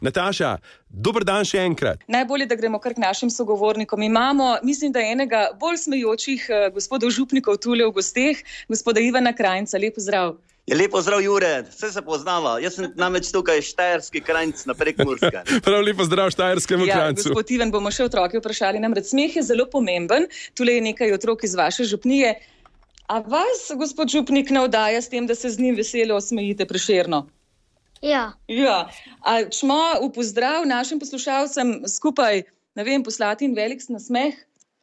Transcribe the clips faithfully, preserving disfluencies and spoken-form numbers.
Nataša, dober dan še enkrat. Najbolje, da gremo kar k našim sogovornikom. Imamo, mislim, da enega bolj smejočih uh, gospodov župnikov tule v gosteh, gospoda Ivana Krajnca. Lep pozdrav. Ja, lep pozdrav, Jure. Vse se poznava. Jaz sem namreč tukaj štajerski Krajnc na Prekmurske. Prav lep pozdrav štajerskemu ja, Krajncu. Gospod Ivan, bomo še otroke vprašali. Namreč smeh je zelo pomemben. Tule je nekaj otrok iz vaše župnije. A vas, gospod župnik, navdaja s tem, da se z njim veselo osmejite Prešerno? Ja. Ja. A čmo v pozdrav našim poslušalcem skupaj, ne vem, poslati in velik nasmeh?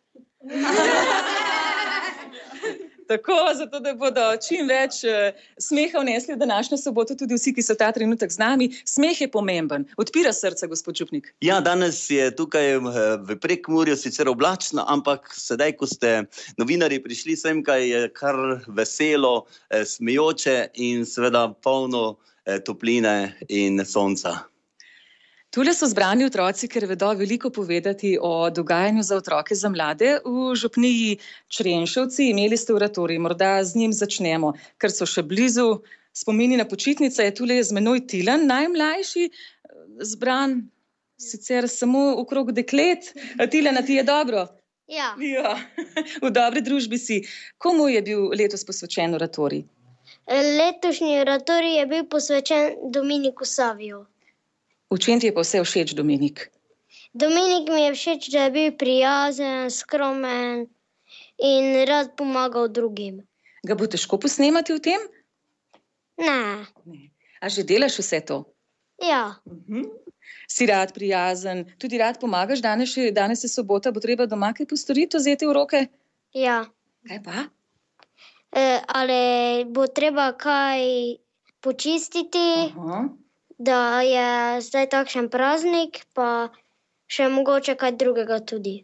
Tako, zato da bodo čim več uh, smeha vnesli v današnjo soboto tudi vsi, ki so ta trenutek z nami. Smeh je pomemben. Odpira srce, gospod župnik. Ja, danes je tukaj v Prekmurju sicer oblačno, ampak sedaj, ko ste novinarji prišli sem, kaj je kar veselo, eh, smejoče in seveda polno topline in sonca. Tule so zbrani otroci, ker vedo veliko povedati o dogajanju za otroke, za mlade v župniji Črenšovci. Imeli ste oratorij, morda z njim začnemo, ker so še blizu spomini na počitnice. Je tule z menoj Tilen, najmlajši, zbran sicer samo okrog deklet. Tilena, ti je dobro? Ja. Ja. V dobri družbi si. Komu je bil letos posvečen oratorij? Letošnji oratorij je bil posvečen Dominiku Saviju. V čem ti je pa vse všeč, Dominik? Dominik mi je všeč, da je bil prijazen, skromen in rad pomagal drugim. Ga bo težko posnemati v tem? Ne. Ne. A že delaš vse to? Ja. Mhm. Si rad prijazen, tudi rad pomagaš, danes je, danes je sobota, bo treba doma kaj postoriti, vzeti v roke? Ja. Kaj pa? E, ali bo treba kaj počistiti, Aha. da je zdaj takšen praznik, pa še mogoče kaj drugega tudi.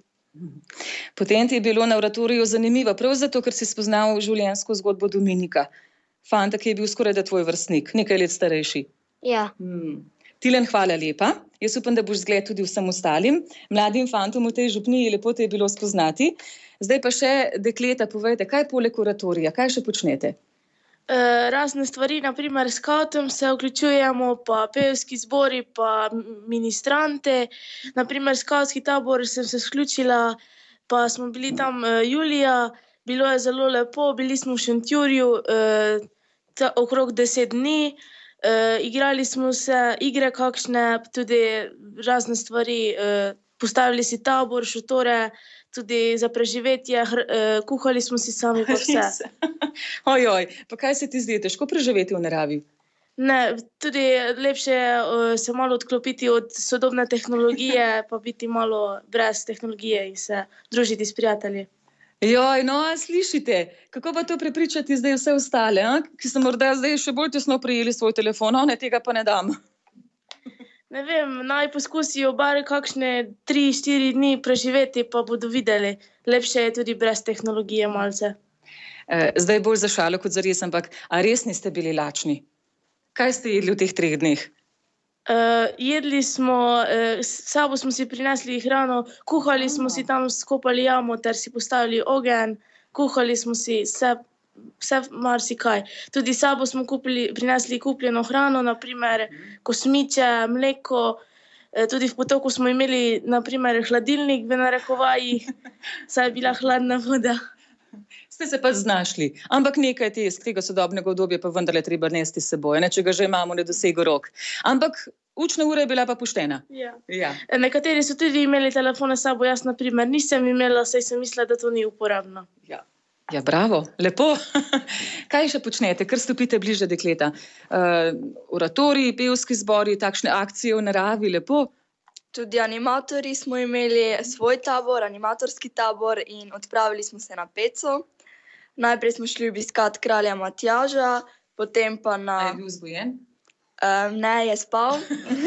Potem ti je bilo na oratoriju zanimivo, prav zato, ker si spoznal življenjsko zgodbo Dominika. Fanta, ki je bil skoraj da tvoj vrstnik, nekaj let starejši. Ja. Hmm. Tilen, hvala lepa. Jaz upam, da boš zgled tudi vsem ostalim. Mladim fantom v tej župniji lepo te je bilo spoznati. Zdaj pa še dekleta, povejte, kaj poleg oratorija, kaj še počnete? E, razne stvari, naprimer s skavtom se vključujemo, pa pevski zbori, pa ministrante. Naprimer skavtski tabor sem se vključila, pa smo bili tam e, julija, bilo je zelo lepo, bili smo v Šentjurju e, ta, okrog deset dni. Uh, igrali smo se igre kakšne, tudi razne stvari, uh, postavili si tabor, šotore, tudi za preživetje, hr, uh, kuhali smo si sami pa vse. Ojoj, pa kaj se ti zdi, težko preživeti v naravi? Ne, tudi lepše uh, se malo odklopiti od sodobne tehnologije, pa biti malo brez tehnologije in se družiti s prijatelji. Joj, no, slišite, kako pa to prepričati zdaj vse ostale, a? Ki so morda zdaj še bolj tesno prijeli svoj telefon, ne, tega pa ne dam. Ne vem, naj poskusijo bar kakšne tri, štiri dni preživeti, pa bodo videli. Lepše je tudi brez tehnologije malce. E, zdaj bolj za šalo kot za res, ampak a res niste bili lačni? Kaj ste jedli v teh treh dneh? Uh, jedli smo, uh, s sabo smo si prinesli hrano, kuhali smo si tam, skopali jamo ter si postavili ogenj, kuhali smo si vse, vse marsikaj. Tudi sabo smo kupili, prinesli kupljeno hrano, naprimer kosmiče, mleko, uh, tudi v potoku smo imeli naprimer hladilnik v narekovajih, saj je bila hladna voda. Ste se pa znašli, ampak nekaj te iz tega sodobnega obdobja pa vendarle treba nesti s seboj, ne, če ga že imamo, ne dosego rok. Ampak učna ura je bila pa poštena. Ja. Ja. Nekateri so tudi imeli telefone s sabo, jaz naprimer nisem imela, saj sem mislila, da to ni uporabno. Ja, ja, bravo, lepo. Kaj še počnete, ker stopite bliže dekleta? Uh, oratoriji, pevski zbori, takšne akcije v naravi, lepo. Tudi animatorji smo imeli svoj tabor, animatorski tabor in odpravili smo se na Peco. Najprej smo šli obiskat kralja Matjaža, potem pa na... A je bil vzgojen? Um, ne, je spal.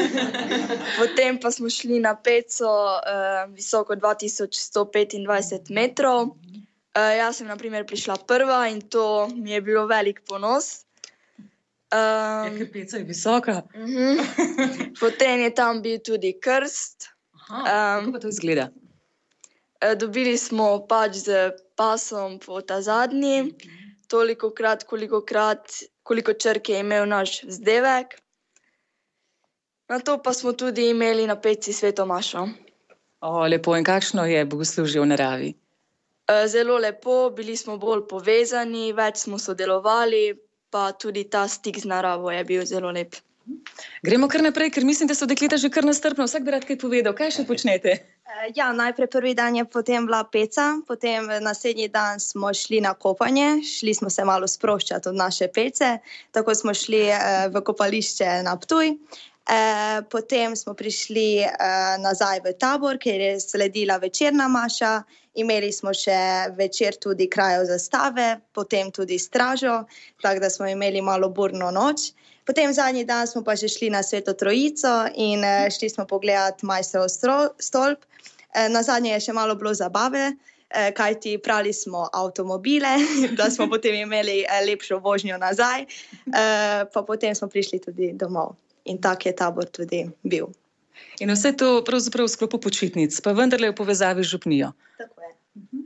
Potem pa smo šli na Peco, um, visoko dva tisoč sto petindvajset metrov. Uh, jaz sem na primer prišla prva in to mi je bilo velik ponos. Um, ja, ker Peca je visoka. uh-huh. Potem je tam bil tudi krst. Aha, um, kako pa to izgleda? Dobili smo pač z pasom po ta zadnji, toliko krat, koliko krat, koliko črk je imel naš vzdevek. Na to pa smo tudi imeli na peci sveto mašo. O, lepo, in kakšno je bogoslužje v naravi? Zelo lepo, bili smo bolj povezani, več smo sodelovali, pa tudi ta stik z naravo je bil zelo lep. Gremo kar naprej, ker mislim, da so dekleta že kar nastrpno. Vsak bi rad kaj povedal. Kaj še počnete? Ja, najprej prvi dan je potem bila peca, potem naslednji dan smo šli na kopanje, šli smo se malo sproščati od naše pece, tako smo šli v kopališče na Ptuj. Eh, potem smo prišli eh, nazaj v tabor, kjer je sledila večerna maša, imeli smo še večer tudi krajev zastave, potem tudi stražo, tako da smo imeli malo burno noč. Potem zadnji dan smo pa že šli na Sveto Trojico in eh, šli smo pogledati Majstrov stolp. Eh, na zadnje je še malo bilo zabave, eh, kajti prali smo avtomobile, da smo potem imeli eh, lepšo vožnjo nazaj, eh, pa potem smo prišli tudi domov. In tak je tabor tudi bil. In vse to pravzaprav v sklopu počitnic, pa vendarle v povezavi z župnijo. Tako je.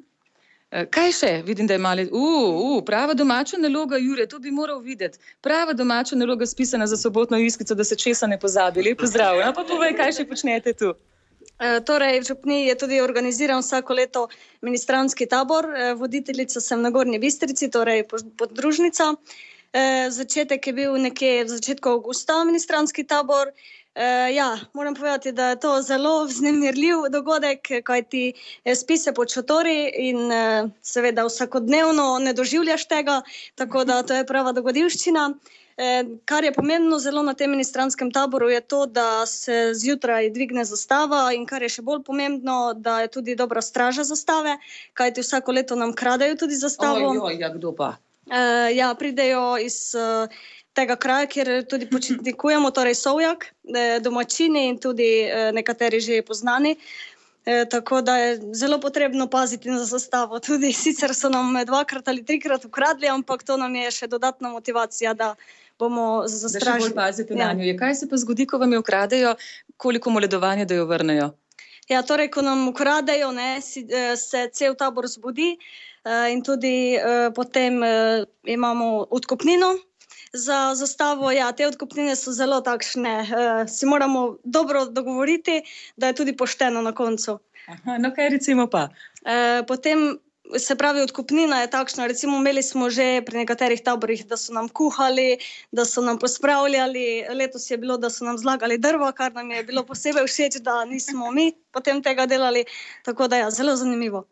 Kaj še? Vidim, da je malo... Uh, uh, prava domača naloga, Jure, to bi moral videti. Prava domača naloga spisana za sobotno iskico, da se česa ne pozabi. Lep pozdrav. No, pa povej, kaj še počnete tu? E, torej, v župniji je tudi organiziran vsako leto ministranski tabor. E, voditeljica sem na Gornji Bistrici, torej podružnica. E, začetek je bil nekje v začetku avgusta ministranski tabor. E, ja, moram povedati, da je to zelo vznemirljiv dogodek, kajti spi se pod šotori in e, seveda vsakodnevno ne doživljaš tega, tako da to je prava dogodivščina. E, kar je pomembno zelo na tem ministranskem taboru je to, da se zjutraj dvigne zastava in kar je še bolj pomembno, da je tudi dobra straža zastave, kajti vsako leto nam kradejo tudi zastavo. Ojoj, ja, kdo pa? Uh, ja, pridejo iz uh, tega kraja, kjer tudi počitnikujemo, torej Sovjak, eh, domačini in tudi eh, nekateri že poznani. Eh, tako da je zelo potrebno paziti na zastavo. Tudi sicer so nam dvakrat ali trikrat ukradli, ampak to nam je še dodatna motivacija, da bomo zastražili. Da še bolj pazite na njo. Kaj se pa zgodi, ko vam jo ukradejo, koliko moledovanja, da jo vrnejo? Ja, torej, ko nam ukradejo, ne, si, se cel tabor zbudi. In tudi uh, potem uh, imamo odkupnino za zastavo. Ja, te odkupnine so zelo takšne, uh, si moramo dobro dogovoriti, da je tudi pošteno na koncu. Aha, no kaj recimo pa? Uh, potem se pravi, odkupnina je takšna, recimo imeli smo že pri nekaterih taborih, da so nam kuhali, da so nam pospravljali, letos je bilo, da so nam zlagali drva, kar nam je bilo posebej všeč, da nismo mi potem tega delali, tako da ja, zelo zanimivo.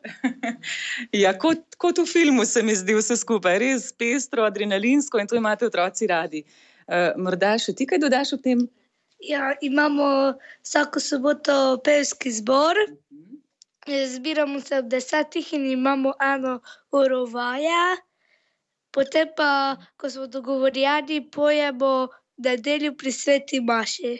Ja, kot, kot v filmu se mi zdi vse skupaj, res pestro, adrenalinsko in to imate otroci radi. Uh, morda še ti kaj dodaš o tem? Ja, imamo vsako soboto pevski zbor. Zbiramo se ob desetih in imamo eno uro vaje. Potem pa, ko smo dogovorjeni, pojemo nedeljo pri sveti maši.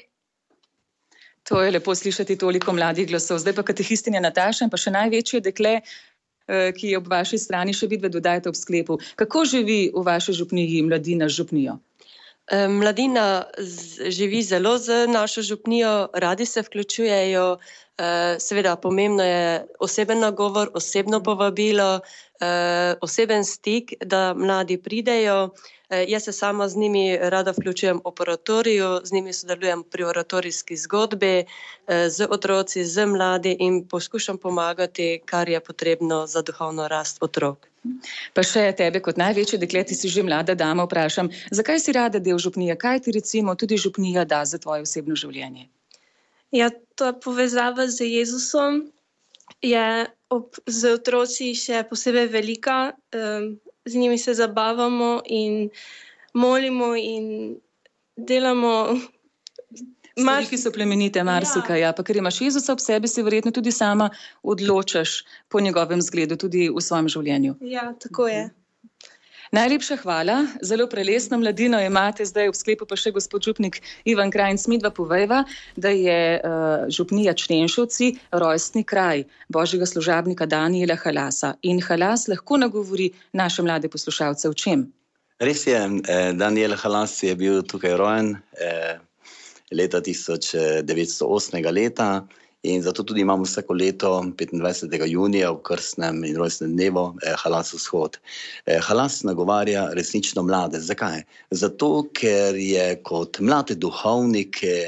To je lepo slišati toliko mladih glasov. Zdaj pa katehistinja Nataša in pa še največje dekle, ki je ob vaši strani, še vidve dodajate ob sklepu. Kako živi v vaši župniji mladina z župnijo? Mladina živi zelo z našo župnijo, radi se vključujejo. Seveda pomembno je oseben nagovor, osebno povabilo, oseben stik, da mladi pridejo. Jaz se sama z njimi rada vključujem v oratoriju, z njimi sodelujem pri oratorijski zgodbi, z otroci, z mladi in poskušam pomagati, kar je potrebno za duhovno rast otrok. Pa še tebe kot največje dekle, ti si že mlada dama, vprašam, zakaj si rada del župnije? Kaj ti recimo tudi župnija da za tvoje osebno življenje? Ja, to je povezava z Jezusom, je ob, z otroci še posebej velika, um, z njimi se zabavamo in molimo in delamo stvari, ki so plemenite, marsika, ja. Ja, pa ker imaš Jezusa ob sebi, se verjetno tudi sama odločaš po njegovem zgledu, tudi v svojem življenju. Ja, tako je. Najlepša hvala, zelo prelesno mladino imate, zdaj v sklepu pa še gospod župnik Ivan Krajnc. Midva povejva, da je uh, župnija Črenšovci rojstni kraj božjega služabnika Danijela Halasa. In Halas lahko nagovori naše mlade poslušalce v čem? Res je, eh, Danijel Halas je bil tukaj rojen eh, leta tisoč devetsto osmega leta. In zato tudi imamo vsako leto petindvajsetega junija v krstnem in rojstnem dnevu eh, Halas vzhod. Eh, Halas nagovarja resnično mlade. Zakaj? Zato, ker je kot mlade duhovnike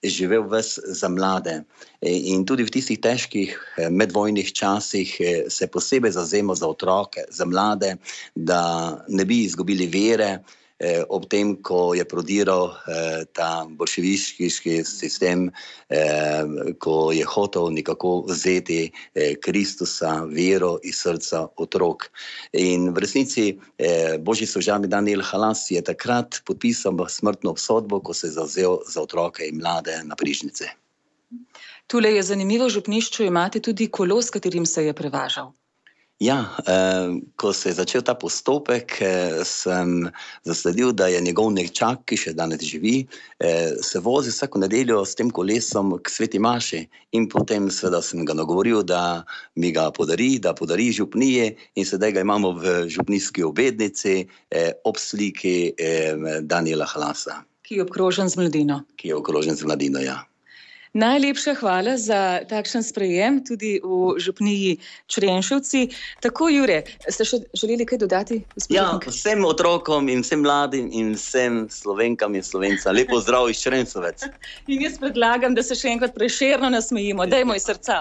živel ves za mlade. In tudi v tistih težkih medvojnih časih se posebej zavzemal za otroke, za mlade, da ne bi izgubili vere, ob tem, ko je prodiral ta bolševiški sistem, ko je hotel nekako vzeti Kristusa, vero iz srca otrok. In v resnici božji služabnik Danijel Halas je takrat podpisal smrtno obsodbo, ko se je zavzel za otroke in mlade na Prižnice. Tule je zanimivo, v župnišču imate tudi kolo, s katerim se je prevažal. Ja, eh, ko se je začel ta postopek, eh, sem zasledil, da je njegov nečak, ki še danes živi, eh, se vozi vsako nedeljo s tem kolesom k Sveti maši in potem seveda sem ga nagovoril, da mi ga podari, da podari župniji in sedaj ga imamo v župnijski obednici eh, ob sliki eh, Danijela Halasa. Ki je obkrožen z mladino. Ki je obkrožen z mladino, ja. Najlepša hvala za takšen sprejem tudi v župniji Črenšovci. Tako, Jure, ste še želeli kaj dodati? Ja, vsem otrokom in vsem mladim in vsem Slovenkam in Slovencem lepo zdrav iz Črenšovec. In jaz predlagam, da se še enkrat Prešerno nasmejimo. Dajmo iz srca.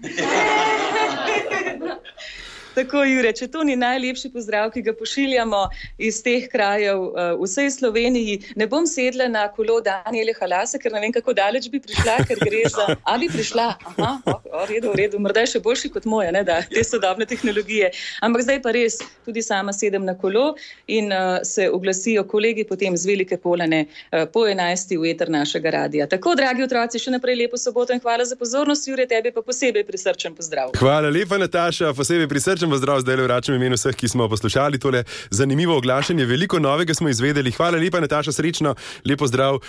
Tako, Jure, če to ni najlepši pozdrav, ki ga pošiljamo iz teh krajev uh, vsej Sloveniji, ne bom sedla na kolo Danijela Halasa, ker ne vem, kako daleč bi prišla, ker gre za... A bi prišla? Aha, o, o, redu, v redu, morda je še boljši kot moja, ne, da, te sodobne tehnologije. Ampak zdaj pa res, tudi sama sedem na kolo in uh, se oglasijo kolegi potem z Velike Polane uh, po enajsti v eter našega radija. Tako, dragi otroci, še naprej lepo soboto in hvala za pozornost. Jure, tebi pa posebej prisrčen pozdrav. Hvala lepa, Nataša, posebej prisrčen pozdrav zdaj le vračam imenu vseh, ki smo poslušali tole zanimivo oglašanje. Veliko novega smo izvedeli. Hvala lepa, Nataša, srečno, lepo zdrav.